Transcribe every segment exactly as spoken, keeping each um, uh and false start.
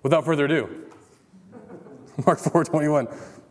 Without further ado, Mark four twenty-one,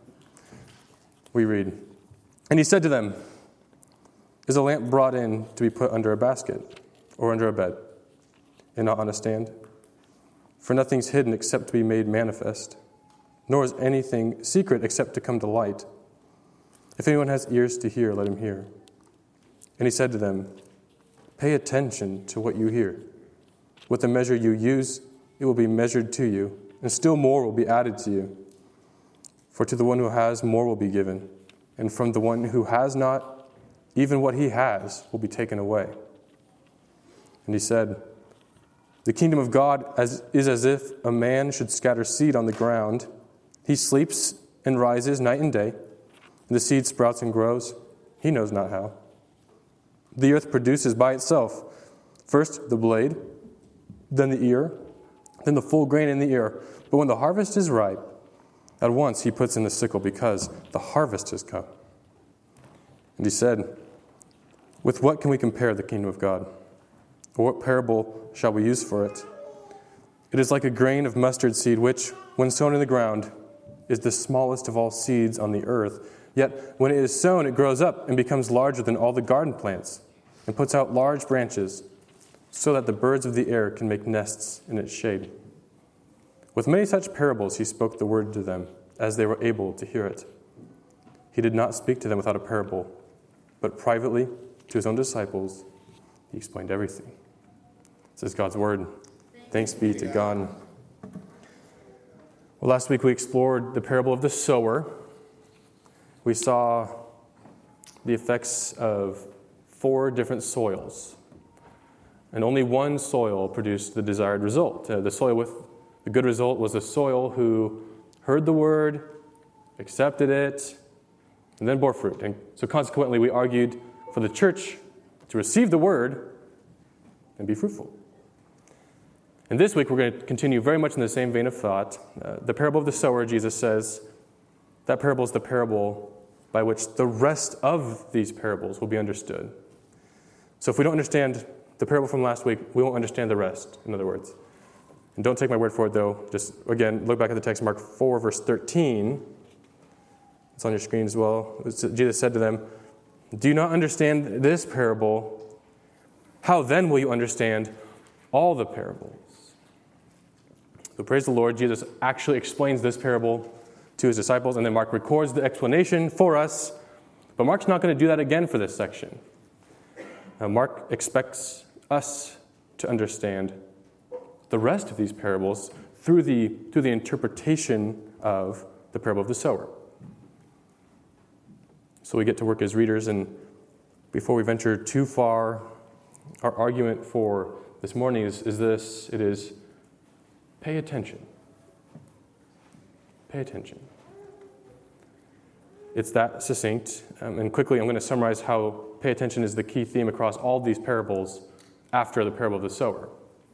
we read, "And he said to them, is a lamp brought in to be put under a basket or under a bed, and not on a stand? For nothing's hidden except to be made manifest, nor is anything secret except to come to light. If anyone has ears to hear, let him hear." And he said to them, "Pay attention to what you hear. With the measure you use, it will be measured to you, and still more will be added to you. For to the one who has, more will be given, and from the one who has not, even what he has will be taken away." And he said, "The kingdom of God as, is as if a man should scatter seed on the ground. He sleeps and rises night and day, and the seed sprouts and grows. He knows not how. The earth produces by itself first the blade, then the ear, then the full grain in the ear. But when the harvest is ripe, at once he puts in the sickle, because the harvest has come." And he said, "With what can we compare the kingdom of God? Or what parable shall we use for it? It is like a grain of mustard seed, which, when sown in the ground, is the smallest of all seeds on the earth. Yet when it is sown, it grows up and becomes larger than all the garden plants, and puts out large branches, so that the birds of the air can make nests in its shade." With many such parables he spoke the word to them, as they were able to hear it. He did not speak to them without a parable, but privately to his own disciples he explained everything. This is God's word. Thanks, Thanks be to God. God. Well, last week we explored the parable of the sower. We saw the effects of four different soils, and only one soil produced the desired result. Uh, the soil with the good result was the soil who heard the word, accepted it, and then bore fruit. And so consequently, we argued for the church to receive the word and be fruitful. And this week, we're going to continue very much in the same vein of thought. Uh, the parable of the sower, Jesus says, that parable is the parable by which the rest of these parables will be understood. So if we don't understand the parable from last week, we won't understand the rest, in other words. And don't take my word for it, though. Just, again, look back at the text, Mark four, verse thirteen. It's on your screen as well. Jesus said to them, "Do you not understand this parable? How then will you understand all the parables?" So praise the Lord, Jesus actually explains this parable to his disciples, and then Mark records the explanation for us. But Mark's not going to do that again for this section. Now, Mark expects us to understand the rest of these parables through the, through the interpretation of the parable of the sower. So we get to work as readers, and before we venture too far, our argument for this morning is, is this. It is, pay attention. Pay attention. It's that succinct. Um, and quickly, I'm going to summarize how pay attention is the key theme across all these parables after the parable of the sower.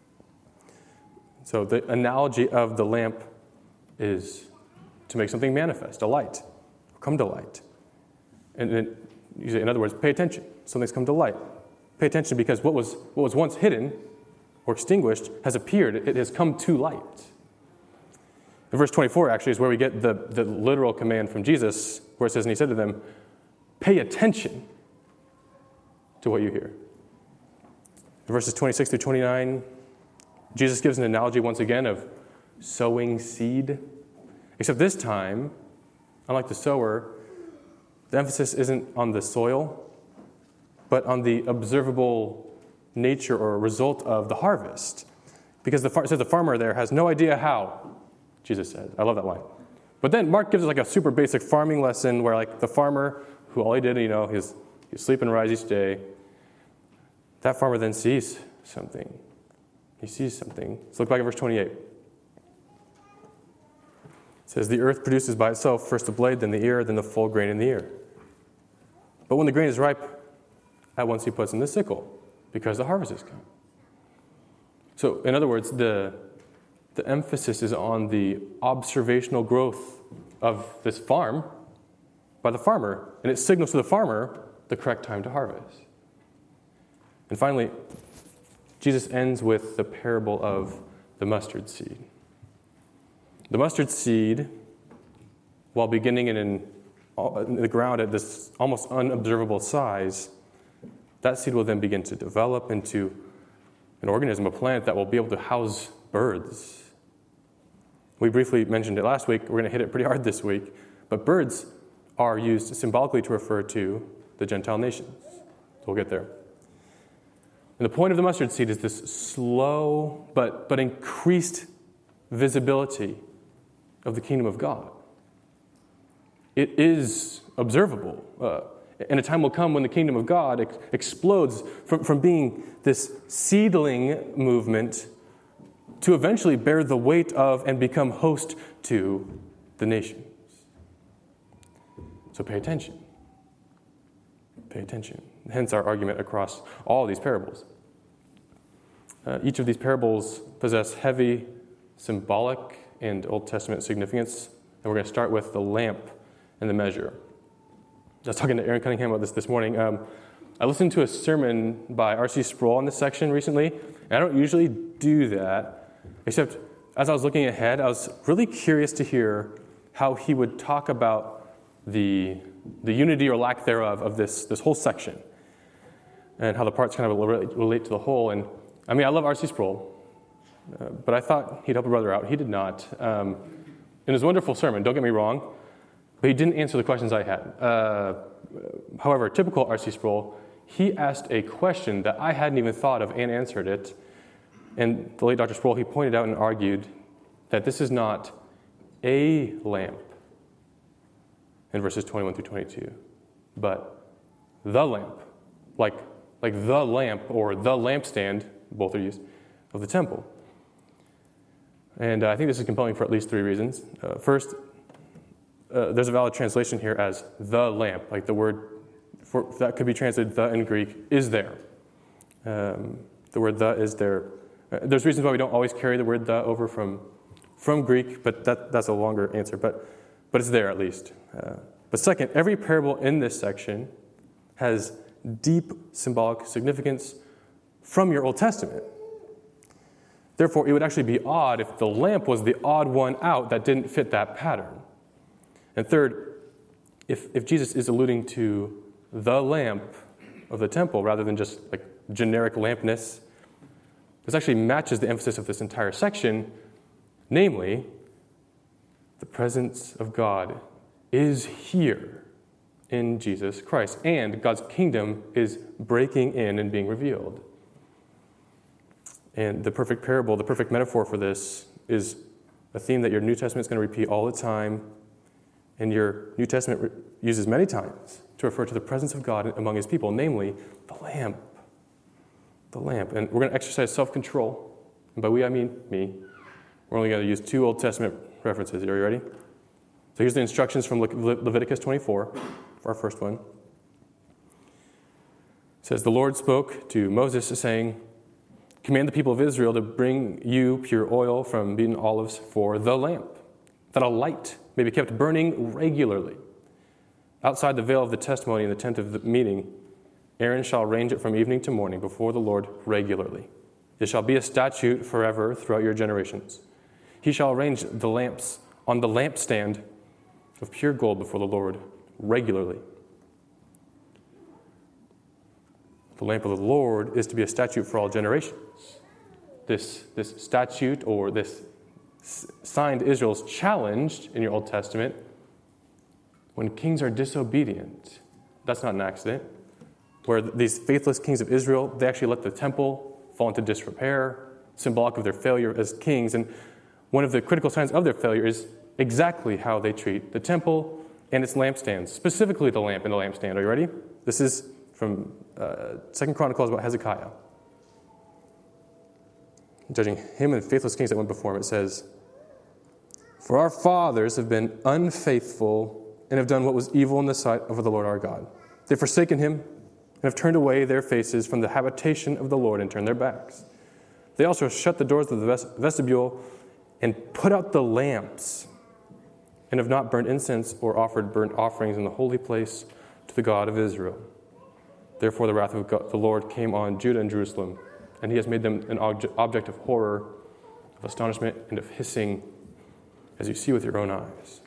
So the analogy of the lamp is to make something manifest, a light, come to light. And then, you say, in other words, pay attention. Something's come to light. Pay attention because what was what was once hidden or extinguished has appeared. It has come to light. In verse twenty-four, actually, is where we get the, the literal command from Jesus, where it says, "And he said to them, pay attention to what you hear." In verses twenty-six through twenty-nine, Jesus gives an analogy once again of sowing seed. Except this time, unlike the sower, the emphasis isn't on the soil, but on the observable nature or result of the harvest. Because the, far- it says the farmer there has no idea how, Jesus said. I love that line. But then Mark gives us like a super basic farming lesson where like the farmer, who all he did, you know, he's, he's sleep and rise each day, that farmer then sees something. He sees something. So look back at verse twenty-eight. It says, "The earth produces by itself first the blade, then the ear, then the full grain in the ear. But when the grain is ripe, at once he puts in the sickle, because the harvest has come." So, in other words, the, the emphasis is on the observational growth of this farm by the farmer, and it signals to the farmer the correct time to harvest. And finally, Jesus ends with the parable of the mustard seed. The mustard seed, while beginning in, an, in the ground at this almost unobservable size, that seed will then begin to develop into an organism, a plant that will be able to house birds. We briefly mentioned it last week. We're going to hit it pretty hard this week. But birds are used symbolically to refer to the Gentile nations. So we'll get there. And the point of the mustard seed is this slow but, but increased visibility of the kingdom of God. It is observable. Uh, and a time will come when the kingdom of God ex- explodes from, from being this seedling movement to eventually bear the weight of and become host to the nations. So pay attention. Pay attention. Hence our argument across all these parables. Uh, each of these parables possess heavy symbolic and Old Testament significance. And we're going to start with the lamp and the measure. I was talking to Aaron Cunningham about this this morning. Um, I listened to a sermon by R C Sproul in this section recently, and I don't usually do that. Except as I was looking ahead, I was really curious to hear how he would talk about the, the unity or lack thereof of this, this whole section and how the parts kind of relate to the whole. And I mean, I love R C Sproul, uh, but I thought he'd help a brother out. He did not. Um, in his wonderful sermon, don't get me wrong, but he didn't answer the questions I had. Uh, however, typical R C Sproul, he asked a question that I hadn't even thought of and answered it. And the late Doctor Sproul, he pointed out and argued that this is not a lamp in verses twenty-one through twenty-two, but the lamp, like, like the lamp or the lampstand, both are used, of the temple. And uh, I think this is compelling for at least three reasons. Uh, first, uh, there's a valid translation here as the lamp, like the word for, that could be translated the in Greek is there. Um, the word the is there. Uh, there's reasons why we don't always carry the word the over from from Greek, but that, that's a longer answer. But but it's there at least. Uh, but second, every parable in this section has deep symbolic significance from your Old Testament. Therefore, it would actually be odd if the lamp was the odd one out that didn't fit that pattern. And third, if, if Jesus is alluding to the lamp of the temple rather than just like generic lampness, this actually matches the emphasis of this entire section, namely, the presence of God is here in Jesus Christ, and God's kingdom is breaking in and being revealed. And the perfect parable, the perfect metaphor for this is a theme that your New Testament is going to repeat all the time, and your New Testament re- uses many times to refer to the presence of God among his people, namely the lamp. The lamp. And we're going to exercise self-control. And by we, I mean me. We're only going to use two Old Testament references. Are you ready? So here's the instructions from Le- Le- Leviticus twenty-four for our first one. It says, the Lord spoke to Moses, saying, command the people of Israel to bring you pure oil from beaten olives for the lamp, that a light may be kept burning regularly. Outside the veil of the testimony in the tent of the meeting, Aaron shall range it from evening to morning before the Lord regularly. It shall be a statute forever throughout your generations. He shall arrange the lamps on the lampstand of pure gold before the Lord regularly. The lamp of the Lord is to be a statute for all generations. This, this statute or this sign to Israel is challenged in your Old Testament when kings are disobedient. That's not an accident. Where these faithless kings of Israel, they actually let the temple fall into disrepair, symbolic of their failure as kings. And one of the critical signs of their failure is exactly how they treat the temple and its lampstands, specifically the lamp and the lampstand. Are you ready? This is from uh, Second Chronicles about Hezekiah. Judging him and faithless kings that went before him, it says, for our fathers have been unfaithful and have done what was evil in the sight of the Lord our God. They've forsaken him and have turned away their faces from the habitation of the Lord and turned their backs. They also shut the doors of the vestibule and put out the lamps and have not burned incense or offered burnt offerings in the holy place to the God of Israel. Therefore the wrath of God, the Lord came on Judah and Jerusalem, and he has made them an object of horror, of astonishment, and of hissing, as you see with your own eyes.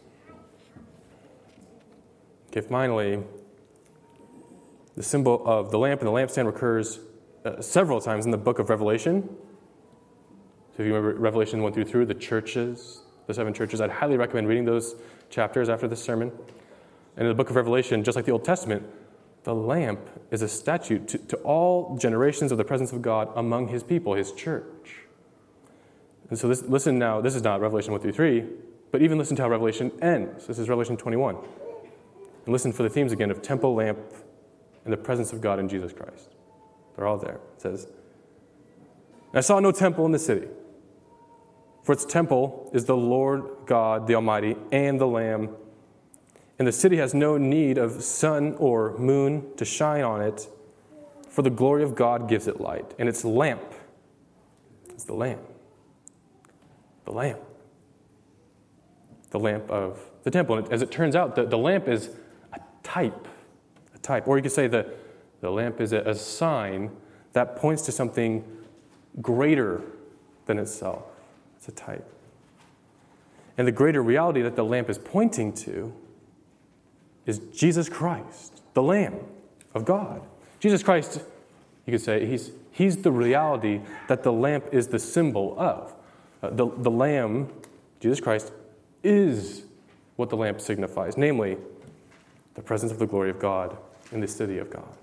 Okay, finally, the symbol of the lamp and the lampstand recurs uh, several times in the book of Revelation. So if you remember Revelation one through three, the churches, the seven churches, I'd highly recommend reading those chapters after this sermon. And in the book of Revelation, just like the Old Testament, the lamp is a statute to, to all generations of the presence of God among his people, his church. And so this, listen now, this is not Revelation one through three, but even listen to how Revelation ends. This is Revelation twenty-one. And listen for the themes again of temple, lamp, and the presence of God in Jesus Christ. They're all there. It says, I saw no temple in the city, for its temple is the Lord God, the Almighty, and the Lamb. And the city has no need of sun or moon to shine on it, for the glory of God gives it light. And its lamp is the Lamb. The lamp. The lamp of the temple. And as it turns out, the, the lamp is a type. A type. Or you could say the, the lamp is a, a sign that points to something greater than itself. It's a type. And the greater reality that the lamp is pointing to is Jesus Christ, the Lamb of God. Jesus Christ, you could say, he's, he's the reality that the lamp is the symbol of. Uh, the, the Lamb, Jesus Christ, is what the lamp signifies, namely, the presence of the glory of God in the city of God.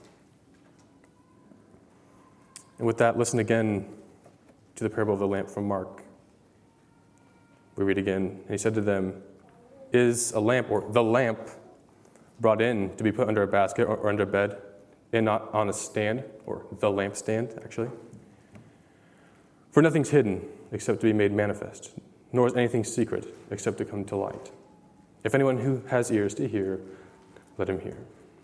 And with that, listen again to the parable of the lamp from Mark. We read again, and he said to them, is a lamp, or the lamp, brought in to be put under a basket or, or under a bed, and not on a stand, or the lampstand, actually? For nothing's hidden except to be made manifest, nor is anything secret except to come to light. If anyone who has ears to hear, let him hear.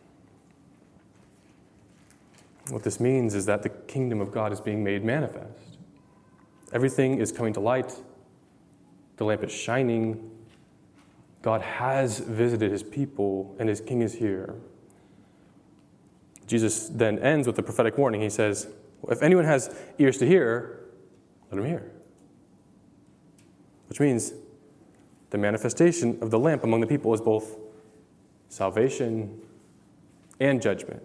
What this means is that the kingdom of God is being made manifest. Everything is coming to light. The lamp is shining. God has visited his people, and his king is here. Jesus then ends with the prophetic warning. He says, if anyone has ears to hear, let him hear. Which means the manifestation of the lamp among the people is both salvation and judgment.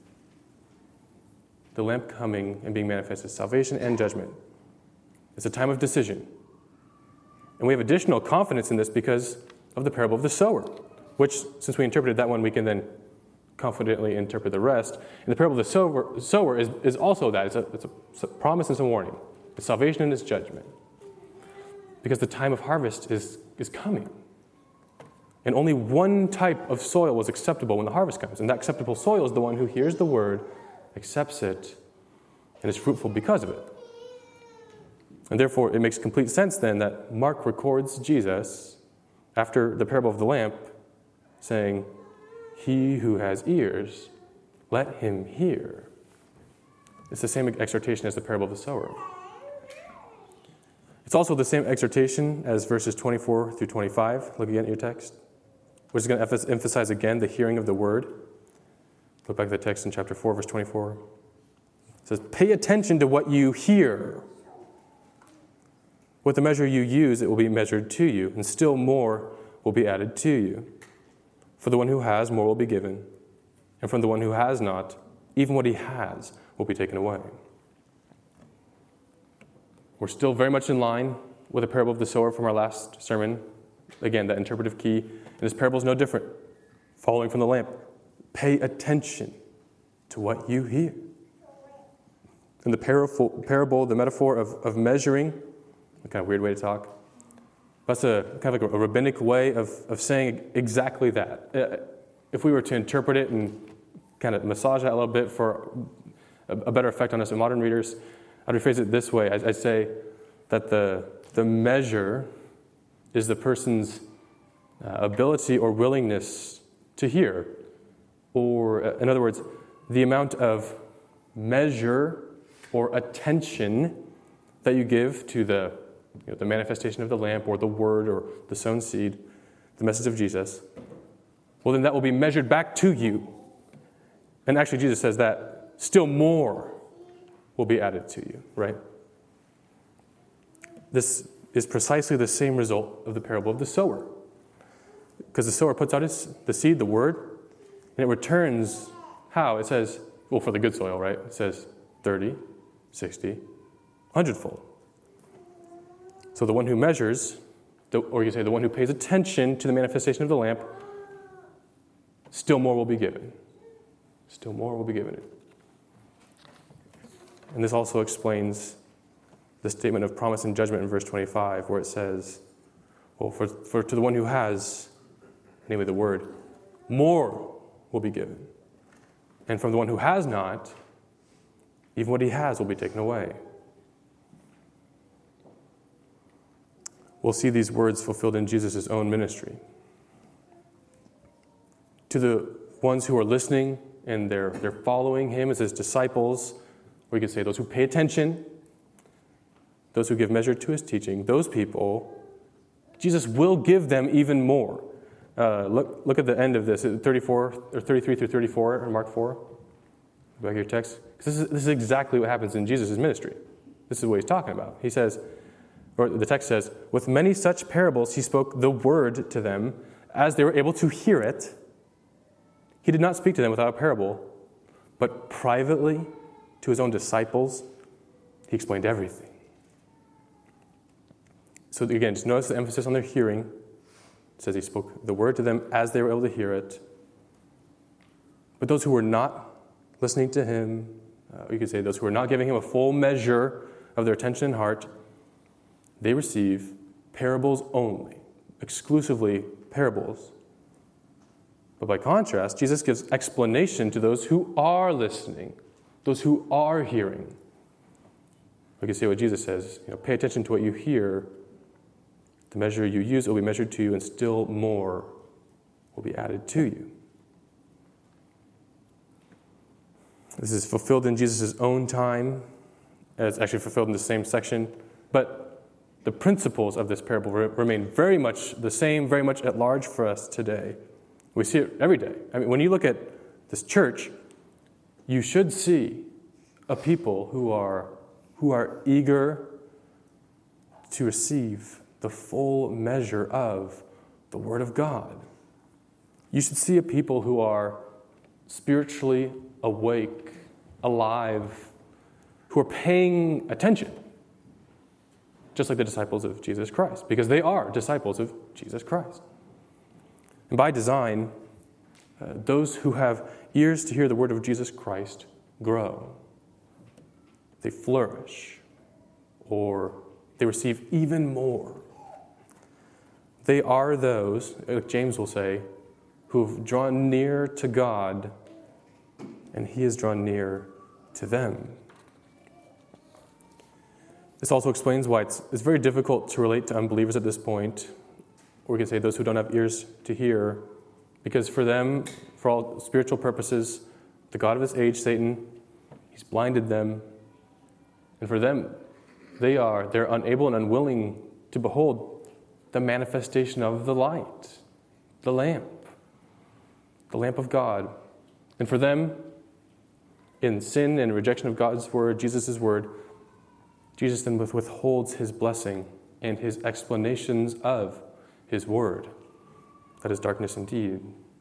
The lamp coming and being manifested is salvation and judgment. It's a time of decision. And we have additional confidence in this because of the parable of the sower, which, since we interpreted that one, we can then confidently interpret the rest. And the parable of the sower, sower is, is also that. It's a, it's, a, it's a promise and some warning. It's salvation and it's judgment. Because the time of harvest is, is coming. And only one type of soil was acceptable when the harvest comes. And that acceptable soil is the one who hears the word, accepts it, and is fruitful because of it. And therefore, it makes complete sense then that Mark records Jesus after the parable of the lamp, saying, he who has ears, let him hear. It's the same exhortation as the parable of the sower. It's also the same exhortation as verses twenty-four through twenty-five. Look again at your text, which is going to emphasize again the hearing of the word. Look back at the text in chapter four, verse twenty-four. It says, pay attention to what you hear. With the measure you use, it will be measured to you, and still more will be added to you. For the one who has, more will be given, and from the one who has not, even what he has will be taken away. We're still very much in line with the parable of the sower from our last sermon. Again, that interpretive key. And this parable is no different. Following from the lamp, pay attention to what you hear. And the parable, the metaphor of, of measuring, a kind of weird way to talk. That's a kind of like a, a rabbinic way of, of saying exactly that. If we were to interpret it and kind of massage that a little bit for a, a better effect on us modern readers, I'd rephrase it this way. I'd, I'd say that the, the measure is the person's uh, ability or willingness to hear. Or, uh, in other words, the amount of measure or attention that you give to the You know, the manifestation of the lamp or the word or the sown seed, the message of Jesus, well, then that will be measured back to you. And actually, Jesus says that still more will be added to you, right? This is precisely the same result of the parable of the sower. Because the sower puts out his, the seed, the word, and it returns how? It says, well, for the good soil, right? It says thirty, sixty, one hundred fold. So the one who measures, the, or you can say the one who pays attention to the manifestation of the lamp, still more will be given. Still more will be given. And this also explains the statement of promise and judgment in verse twenty-five, where it says, well, for, for to the one who has, namely the word, more will be given. And from the one who has not, even what he has will be taken away. We'll see these words fulfilled in Jesus' own ministry. To the ones who are listening and they're, they're following him as his disciples, or you could say those who pay attention, those who give measure to his teaching, those people, Jesus will give them even more. Uh, look, look at the end of this, thirty-four or thirty-three through thirty-four in Mark four. Back of your text. This is, this is exactly what happens in Jesus' ministry. This is what he's talking about. He says, or the text says, with many such parables he spoke the word to them as they were able to hear it. He did not speak to them without a parable, but privately to his own disciples he explained everything. So again, just notice the emphasis on their hearing. It says he spoke the word to them as they were able to hear it. But those who were not listening to him, uh, you could say those who were not giving him a full measure of their attention and heart, they receive parables only, exclusively parables. But by contrast, Jesus gives explanation to those who are listening, those who are hearing. We can say what Jesus says, you know, pay attention to what you hear. The measure you use will be measured to you, and still more will be added to you. This is fulfilled in Jesus' own time. It's actually fulfilled in the same section. But the principles of this parable remain very much the same, very much at large for us today. We see it every day. I mean, when you look at this church, you should see a people who are, who are eager to receive the full measure of the Word of God. You should see a people who are spiritually awake, alive, who are paying attention, just like the disciples of Jesus Christ, because they are disciples of Jesus Christ. And by design, uh, those who have ears to hear the word of Jesus Christ grow. They flourish, or they receive even more. They are those, like James will say, who have drawn near to God, and he has drawn near to them. This also explains why it's, it's very difficult to relate to unbelievers at this point, or we can say those who don't have ears to hear, because for them, for all spiritual purposes, the God of this age, Satan, he's blinded them, and for them, they are, they're unable and unwilling to behold the manifestation of the light, the lamp, the lamp of God. And for them, in sin and rejection of God's word, Jesus' word, Jesus then withholds his blessing and his explanations of his word. That is darkness indeed.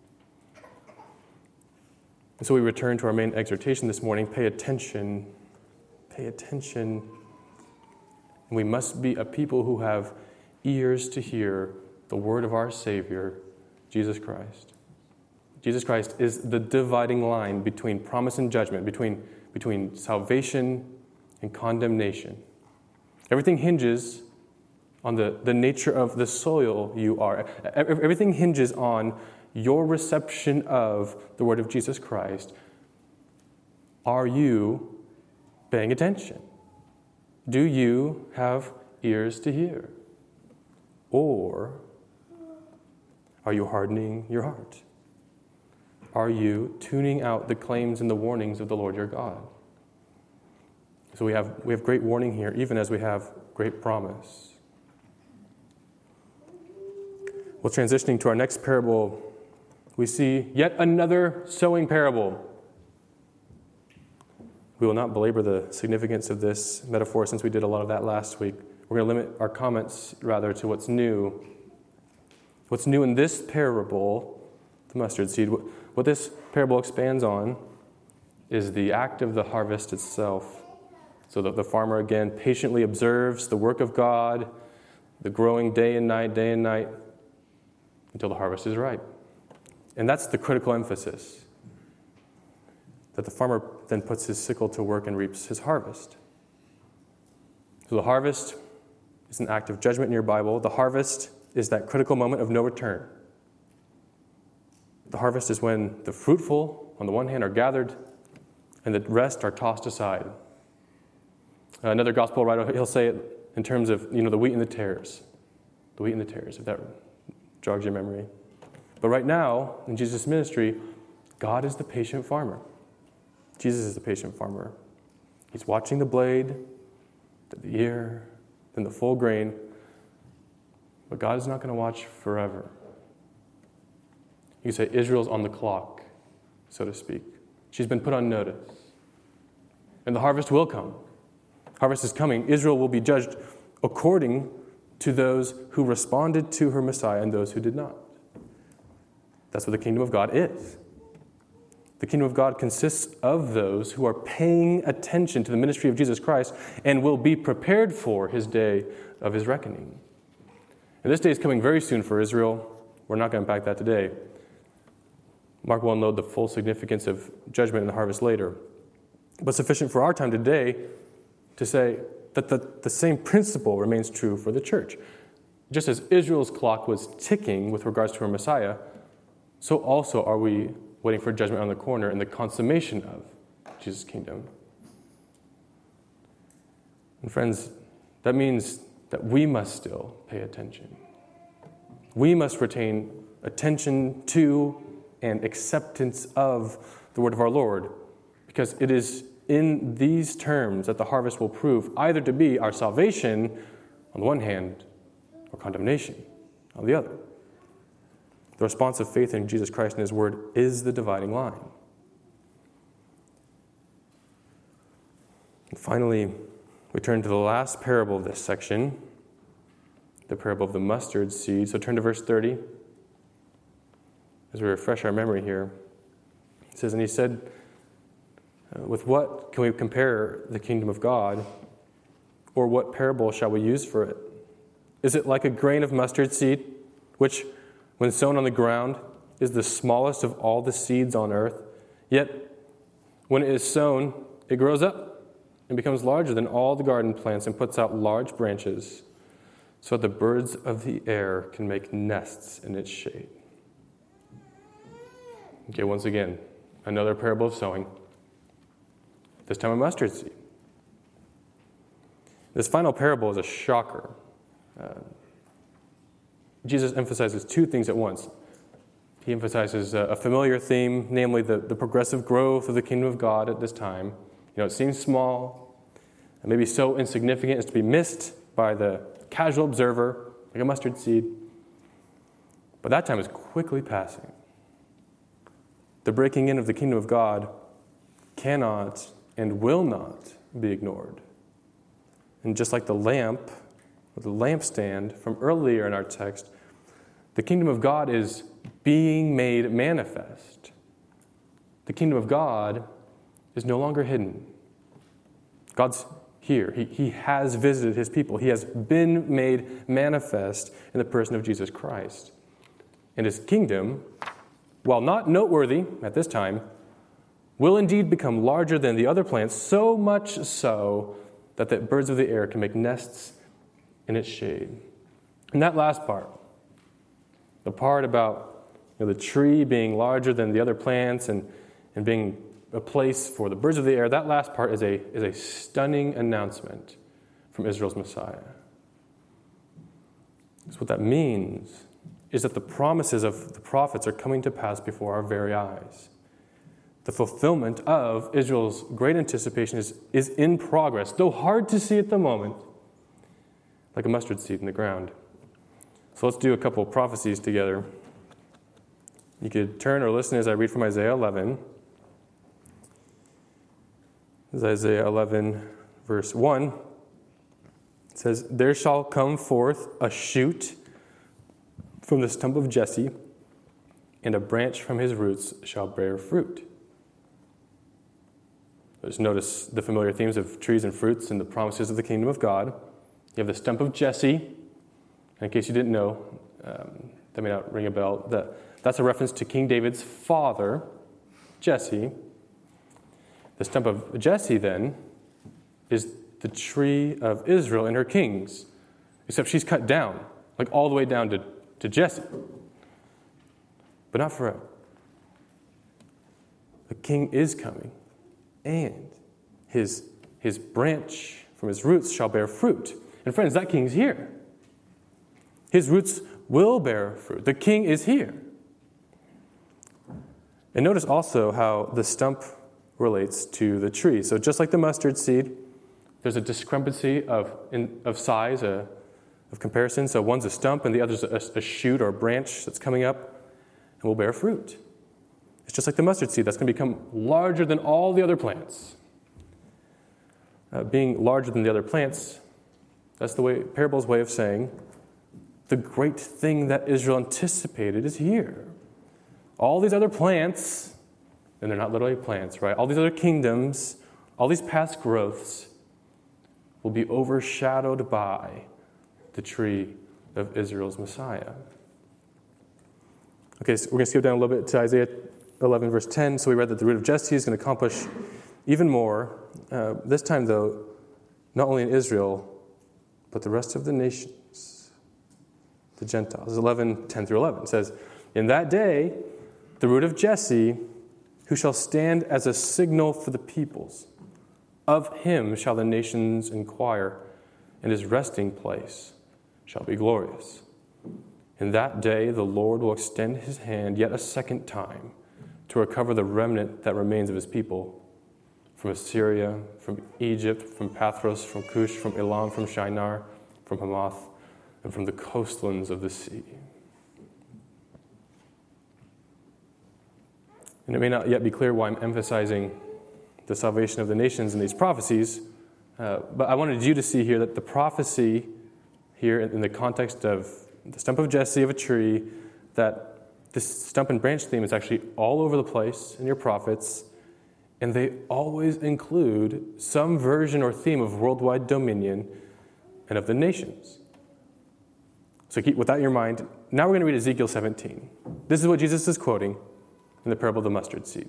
And so we return to our main exhortation this morning. Pay attention. Pay attention. And we must be a people who have ears to hear the word of our Savior, Jesus Christ. Jesus Christ is the dividing line between promise and judgment, between, between salvation and condemnation. Everything hinges on the, the nature of the soil you are. Everything hinges on your reception of the word of Jesus Christ. Are you paying attention? Do you have ears to hear? Or are you hardening your heart? Are you tuning out the claims and the warnings of the Lord your God? So we have we have great warning here, even as we have great promise. Well, transitioning to our next parable, we see yet another sowing parable. We will not belabor the significance of this metaphor since we did a lot of that last week. we're going to limit our comments rather to what's new. What's new in this parable, the mustard seed, what, what this parable expands on is the act of the harvest itself. So that the farmer, again, patiently observes the work of God, the growing day and night, day and night, until the harvest is ripe. And that's the critical emphasis, that the farmer then puts his sickle to work and reaps his harvest. So the harvest is an act of judgment in your Bible. The harvest is that critical moment of no return. The harvest is when the fruitful, on the one hand, are gathered, and the rest are tossed aside. Another gospel writer, he'll say it in terms of, you know, the wheat and the tares. The wheat and the tares, if that jogs your memory. But right now, in Jesus' ministry, God is the patient farmer. Jesus is the patient farmer. He's watching the blade, the ear, then the full grain. But God is not going to watch forever. You could say Israel's on the clock, so to speak. She's been put on notice. And the harvest will come. Harvest is coming. Israel will be judged according to those who responded to her Messiah and those who did not. That's what the kingdom of God is. The kingdom of God consists of those who are paying attention to the ministry of Jesus Christ and will be prepared for his day of his reckoning. And this day is coming very soon for Israel. We're not going to unpack that today. Mark will unload the full significance of judgment and the harvest later. But sufficient for our time today to say that the, the same principle remains true for the church. Just as Israel's clock was ticking with regards to her Messiah, so also are we waiting for judgment on the corner and the consummation of Jesus' kingdom. And friends, that means that we must still pay attention. We must retain attention to and acceptance of the word of our Lord, because it is in these terms that the harvest will prove either to be our salvation on the one hand or condemnation on the other. The response of faith in Jesus Christ and his word is the dividing line. And finally, we turn to the last parable of this section, the parable of the mustard seed. So turn to verse thirty as we refresh our memory here. It says, "And he said, with what can we compare the kingdom of God? Or what parable shall we use for it? Is it like a grain of mustard seed, which, when sown on the ground, is the smallest of all the seeds on earth? Yet, when it is sown, it grows up and becomes larger than all the garden plants and puts out large branches, so that the birds of the air can make nests in its shade." Okay, once again, another parable of sowing. This time a mustard seed. This final parable is a shocker. Uh, Jesus emphasizes two things at once. He emphasizes a, a familiar theme, namely the, the progressive growth of the kingdom of God at this time. You know, it seems small, and maybe so insignificant as to be missed by the casual observer, like a mustard seed. But that time is quickly passing. The breaking in of the kingdom of God cannot and will not be ignored. And just like the lamp, or the lampstand from earlier in our text, the kingdom of God is being made manifest. The kingdom of God is no longer hidden. God's here. He, he has visited his people. He has been made manifest in the person of Jesus Christ. And his kingdom, while not noteworthy at this time, will indeed become larger than the other plants, so much so that the birds of the air can make nests in its shade. And that last part, the part about you know, the tree being larger than the other plants and, and being a place for the birds of the air, that last part is a, is a stunning announcement from Israel's Messiah. So what that means is that the promises of the prophets are coming to pass before our very eyes. The fulfillment of Israel's great anticipation is, is in progress, though hard to see at the moment, like a mustard seed in the ground. So let's do a couple of prophecies together. You could turn or listen as I read from Isaiah eleven. This is Isaiah eleven, verse one. It says, there shall come forth a shoot from the stump of Jesse, and a branch from his roots shall bear fruit. Just notice the familiar themes of trees and fruits and the promises of the kingdom of God. You have the stump of Jesse. And in case you didn't know, um, that may not ring a bell, that, that's a reference to King David's father, Jesse. The stump of Jesse, then, is the tree of Israel and her kings, except she's cut down, like all the way down to, to Jesse. But not forever. The king is coming, and his, his branch from his roots shall bear fruit. And friends, that king's here. His roots will bear fruit. The king is here. And notice also how the stump relates to the tree. So just like the mustard seed, there's a discrepancy of, in, of size, a, of comparison. So one's a stump and the other's a, a shoot or a branch that's coming up and will bear fruit. It's just like the mustard seed that's going to become larger than all the other plants. Uh, being larger than the other plants, that's the way parable's way of saying the great thing that Israel anticipated is here. All these other plants, and they're not literally plants, right? All these other kingdoms, all these past growths will be overshadowed by the tree of Israel's Messiah. Okay, so we're going to skip down a little bit to Isaiah eleven, verse ten. So we read that the root of Jesse is going to accomplish even more. Uh, this time, though, not only in Israel, but the rest of the nations, the Gentiles. eleven, ten through eleven says, in that day, the root of Jesse, who shall stand as a signal for the peoples, of him shall the nations inquire, and his resting place shall be glorious. In that day the Lord will extend his hand yet a second time to recover the remnant that remains of his people from Assyria, from Egypt, from Pathros, from Cush, from Elam, from Shinar, from Hamath, and from the coastlands of the sea. And it may not yet be clear why I'm emphasizing the salvation of the nations in these prophecies, uh, but I wanted you to see here that the prophecy here in the context of the stump of Jesse of a tree, that this stump and branch theme is actually all over the place in your prophets, and they always include some version or theme of worldwide dominion and of the nations. So keep with that in your mind. Now we're going to read Ezekiel seventeen. This is what Jesus is quoting in the parable of the mustard seed,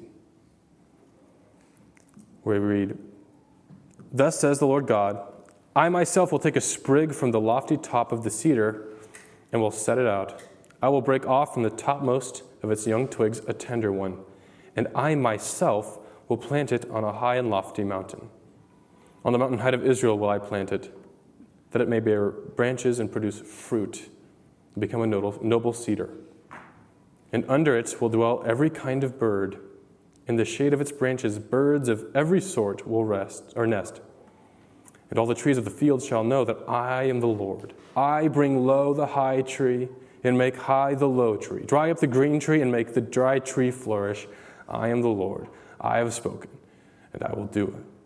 where we read, thus says the Lord God, I myself will take a sprig from the lofty top of the cedar and will set it out. I will break off from the topmost of its young twigs a tender one, and I myself will plant it on a high and lofty mountain. On the mountain height of Israel will I plant it, that it may bear branches and produce fruit, and become a noble, noble cedar. And under it will dwell every kind of bird. In the shade of its branches, birds of every sort will rest or nest. And all the trees of the field shall know that I am the Lord. I bring low the high tree and make high the low tree. Dry up the green tree and make the dry tree flourish. I am the Lord. I have spoken, and I will do it.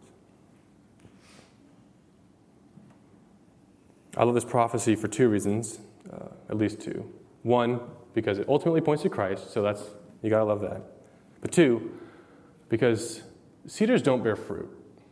I love this prophecy for two reasons, uh, at least two. One, because it ultimately points to Christ, so that's, you gotta love that. But two, because cedars don't bear fruit.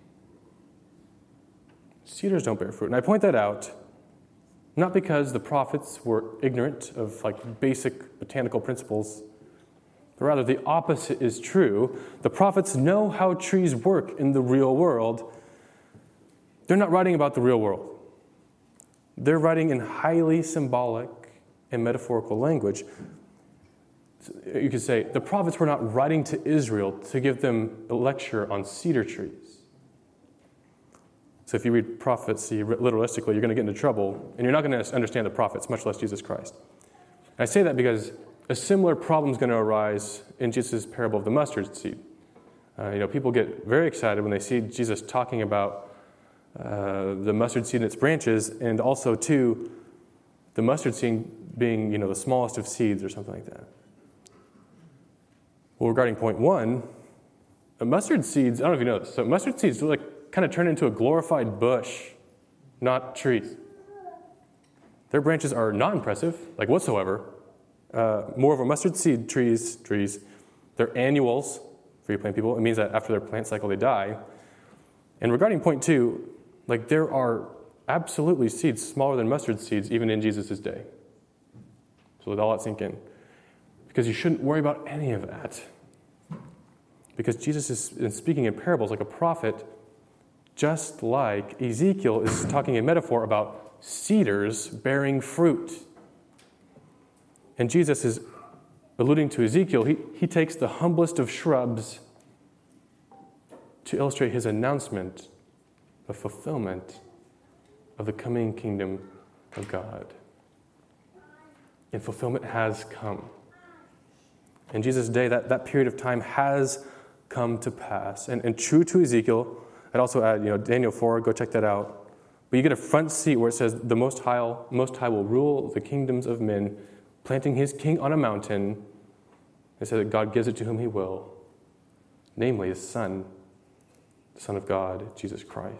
Cedars don't bear fruit. And I point that out not because the prophets were ignorant of like basic botanical principles, but rather the opposite is true. The prophets know how trees work in the real world. They're not writing about the real world. They're writing in highly symbolic and metaphorical language. You could say the prophets were not writing to Israel to give them a lecture on cedar trees. So if you read prophecy literalistically, you're going to get into trouble, and you're not going to understand the prophets, much less Jesus Christ. And I say that because a similar problem is going to arise in Jesus' parable of the mustard seed. Uh, you know, people get very excited when they see Jesus talking about uh, the mustard seed and its branches, and also, too, the mustard seed being, you know, the smallest of seeds or something like that. Well, regarding point one, mustard seeds, I don't know if you know this, so mustard seeds like kind of turn into a glorified bush not trees. Their branches are not impressive, like whatsoever. Uh, more of a mustard seed trees, trees. They're annuals for you plant people. It means that after their plant cycle, they die. And regarding point two, like there are absolutely seeds smaller than mustard seeds even in Jesus' day. So let all that sink in. Because you shouldn't worry about any of that. Because Jesus is speaking in parables like a prophet, just like Ezekiel is talking in metaphor about cedars bearing fruit. And Jesus is alluding to Ezekiel. He, he takes the humblest of shrubs to illustrate his announcement of fulfillment of the coming kingdom of God. And fulfillment has come. In Jesus' day, that, that period of time has come to pass. And, and true to Ezekiel, I'd also add, you know, Daniel four, go check that out. But you get a front seat where it says, the Most High, Most High will rule the kingdoms of men, planting his king on a mountain. It says that God gives it to whom he will, namely his Son, the Son of God, Jesus Christ.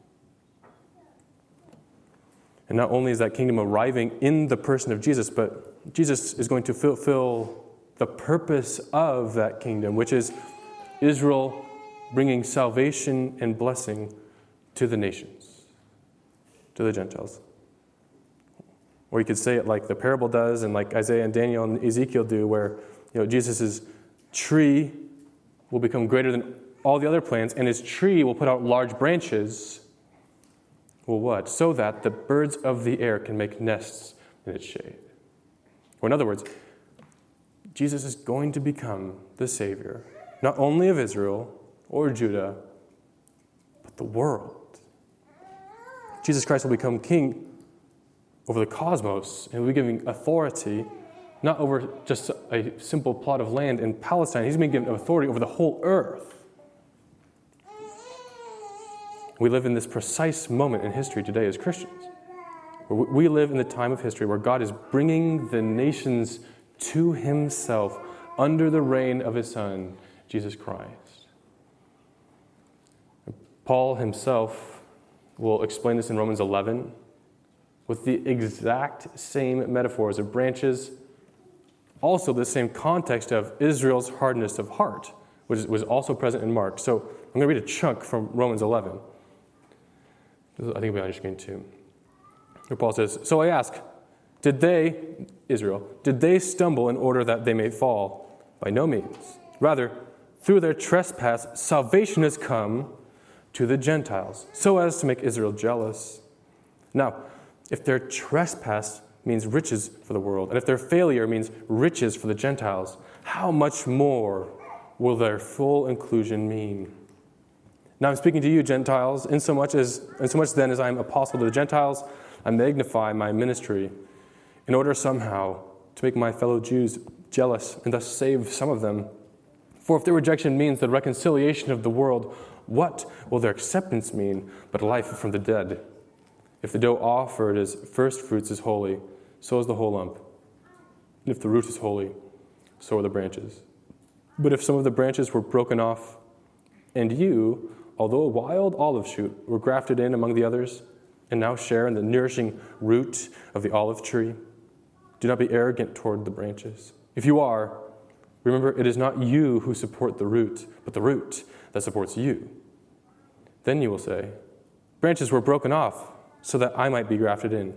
And not only is that kingdom arriving in the person of Jesus, but Jesus is going to fulfill the purpose of that kingdom, which is Israel bringing salvation and blessing to the nations, to the Gentiles. Or you could say it like the parable does, and like Isaiah and Daniel and Ezekiel do, where you know Jesus' tree will become greater than all the other plants, and his tree will put out large branches. Well, what? So that the birds of the air can make nests in its shade. Or in other words, Jesus is going to become the Savior, not only of Israel or Judah, but the world. Jesus Christ will become king over the cosmos, and will be giving authority, not over just a simple plot of land in Palestine. He's being given authority over the whole earth. We live in this precise moment in history today as Christians. We live in the time of history where God is bringing the nations to himself under the reign of his Son, Jesus Christ. Paul himself will explain this in Romans eleven with the exact same metaphors of branches, also the same context of Israel's hardness of heart, which was also present in Mark. So I'm going to read a chunk from Romans eleven. I think it'll be on your screen too. Where Paul says, "So I ask, did they, Israel, did they stumble in order that they may fall? By no means. Rather, through their trespass, salvation has come to the Gentiles, so as to make Israel jealous. Now, if their trespass means riches for the world, and if their failure means riches for the Gentiles, how much more will their full inclusion mean? Now I'm speaking to you, Gentiles, in so much as, in so much then as I am apostle to the Gentiles, I magnify my ministry, in order somehow to make my fellow Jews jealous and thus save some of them. For if their rejection means the reconciliation of the world, what will their acceptance mean but life from the dead? If the dough offered as first fruits is holy, so is the whole lump. And if the root is holy, so are the branches. But if some of the branches were broken off, and you, although a wild olive shoot, were grafted in among the others, and now share in the nourishing root of the olive tree, do not be arrogant toward the branches. If you are, remember it is not you who support the root, but the root that supports you. Then you will say, branches were broken off so that I might be grafted in.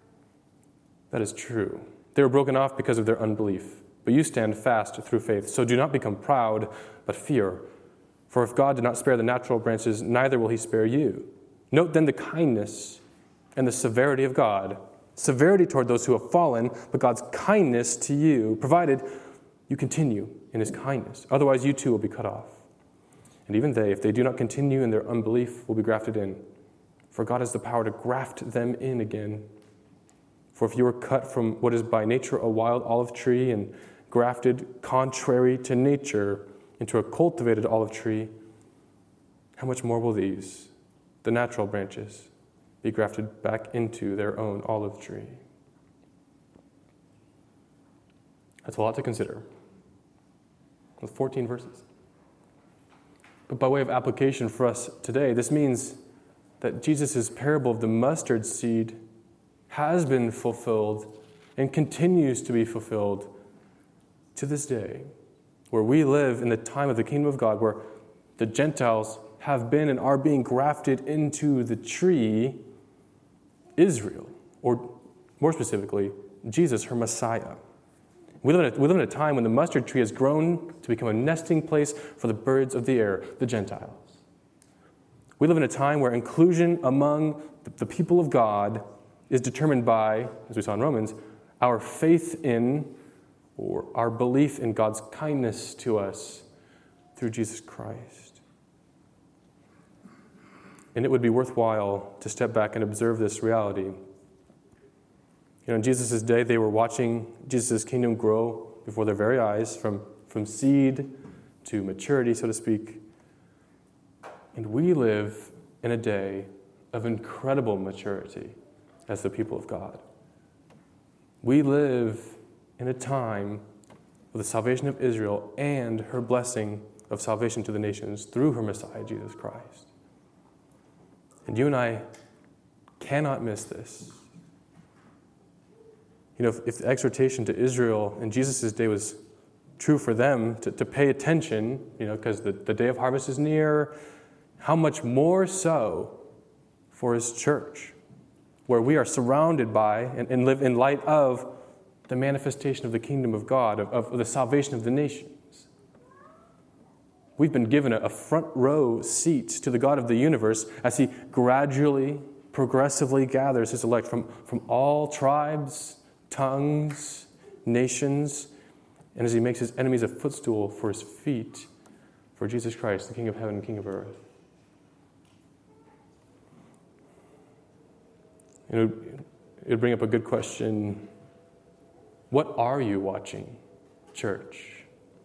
That is true. They were broken off because of their unbelief, but you stand fast through faith. So do not become proud, but fear. For if God did not spare the natural branches, neither will he spare you. Note then the kindness and the severity of God. Severity toward those who have fallen, but God's kindness to you, provided you continue in his kindness. Otherwise you too will be cut off. And even they, if they do not continue in their unbelief, will be grafted in. For God has the power to graft them in again. For if you were cut from what is by nature a wild olive tree and grafted contrary to nature into a cultivated olive tree, how much more will these, the natural branches, be grafted back into their own olive tree? That's a lot to consider. With fourteen verses. But by way of application for us today, this means that Jesus' parable of the mustard seed has been fulfilled and continues to be fulfilled to this day, where we live in the time of the kingdom of God, where the Gentiles have been and are being grafted into the tree, Israel, or more specifically, Jesus, her Messiah. We live, in a, we live in a time when the mustard tree has grown to become a nesting place for the birds of the air, the Gentiles. We live in a time where inclusion among the people of God is determined by, as we saw in Romans, our faith in or our belief in God's kindness to us through Jesus Christ. And it would be worthwhile to step back and observe this reality. You know, in Jesus' day, they were watching Jesus' kingdom grow before their very eyes, from, from seed to maturity, so to speak. And we live in a day of incredible maturity as the people of God. We live in a time of the salvation of Israel and her blessing of salvation to the nations through her Messiah, Jesus Christ. And you and I cannot miss this. You know, if, if the exhortation to Israel in Jesus' day was true for them to, to pay attention, you know, because the, the day of harvest is near, how much more so for his church, where we are surrounded by and, and live in light of the manifestation of the kingdom of God, of, of the salvation of the nations. We've been given a, a front row seat to the God of the universe as he gradually, progressively gathers his elect from, from all tribes, tongues, nations, and as he makes his enemies a footstool for his feet, for Jesus Christ, the King of heaven and King of earth. It would, it would bring up a good question. What are you watching, church?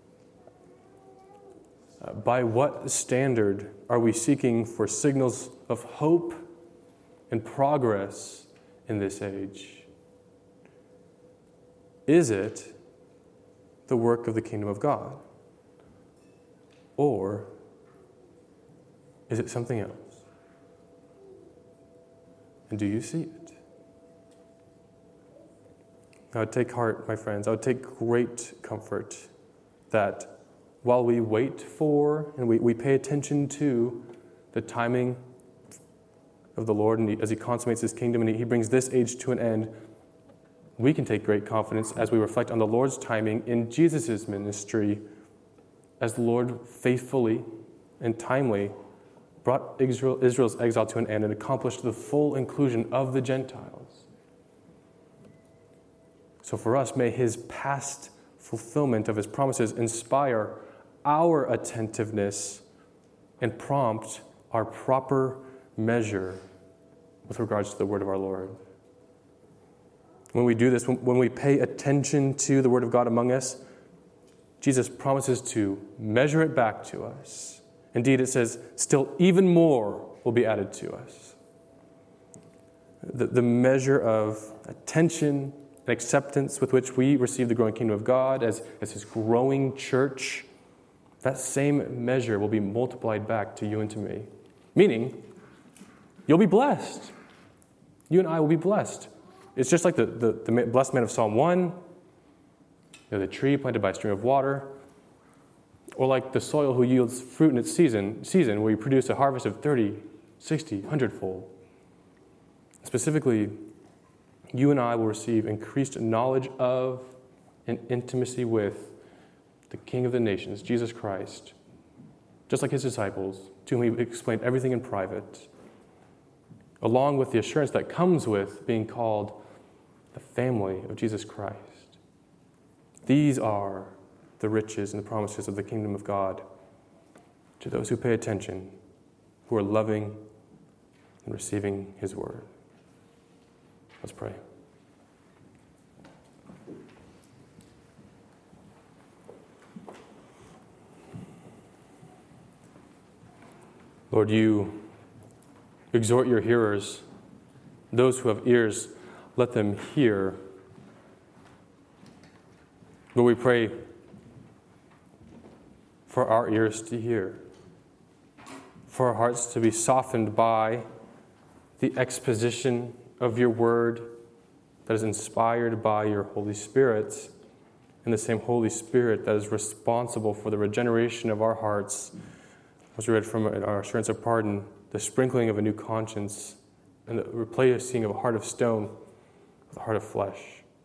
Uh, by what standard are we seeking for signals of hope and progress in this age? Is it the work of the kingdom of God? Or is it something else? And do you see it? I would take heart, my friends, I would take great comfort that while we wait for and we, we pay attention to the timing of the Lord and he, as he consummates his kingdom and he, he brings this age to an end, we can take great confidence as we reflect on the Lord's timing in Jesus' ministry as the Lord faithfully and timely brought Israel, Israel's exile to an end and accomplished the full inclusion of the Gentiles. So for us, may his past fulfillment of his promises inspire our attentiveness and prompt our proper measure with regards to the word of our Lord. When we do this, when, when we pay attention to the word of God among us, Jesus promises to measure it back to us. Indeed, it says, still even more will be added to us. The, the measure of attention and acceptance with which we receive the growing kingdom of God as, as his growing church, that same measure will be multiplied back to you and to me. Meaning, you'll be blessed. You and I will be blessed. It's just like the, the, the blessed man of Psalm one, you know, the tree planted by a stream of water, or like the soil who yields fruit in its season, season where you produce a harvest of thirty, sixty, one hundred fold. Specifically, you and I will receive increased knowledge of and intimacy with the King of the nations, Jesus Christ, just like his disciples, to whom he explained everything in private, along with the assurance that comes with being called the family of Jesus Christ. These are the riches and the promises of the kingdom of God to those who pay attention, who are loving and receiving his word. Let's pray. Lord, you exhort your hearers. Those who have ears, let them hear. Lord, we pray for our ears to hear, for our hearts to be softened by the exposition of your word that is inspired by your Holy Spirit, and the same Holy Spirit that is responsible for the regeneration of our hearts, as we read from our assurance of pardon, the sprinkling of a new conscience, and the replacing of a heart of stone with a heart of flesh.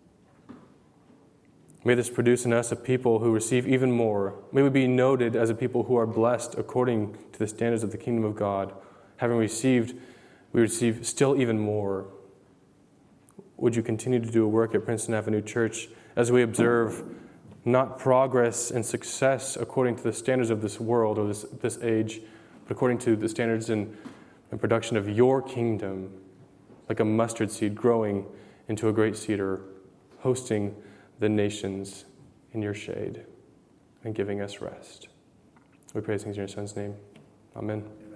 May this produce in us a people who receive even more. May we be noted as a people who are blessed according to the standards of the kingdom of God. Having received, we receive still even more. Would you continue to do a work at Princeton Avenue Church as we observe not progress and success according to the standards of this world or this, this age, but according to the standards and, and production of your kingdom, like a mustard seed growing into a great cedar, hosting the nations in your shade and giving us rest. We praise things in your Son's name. Amen.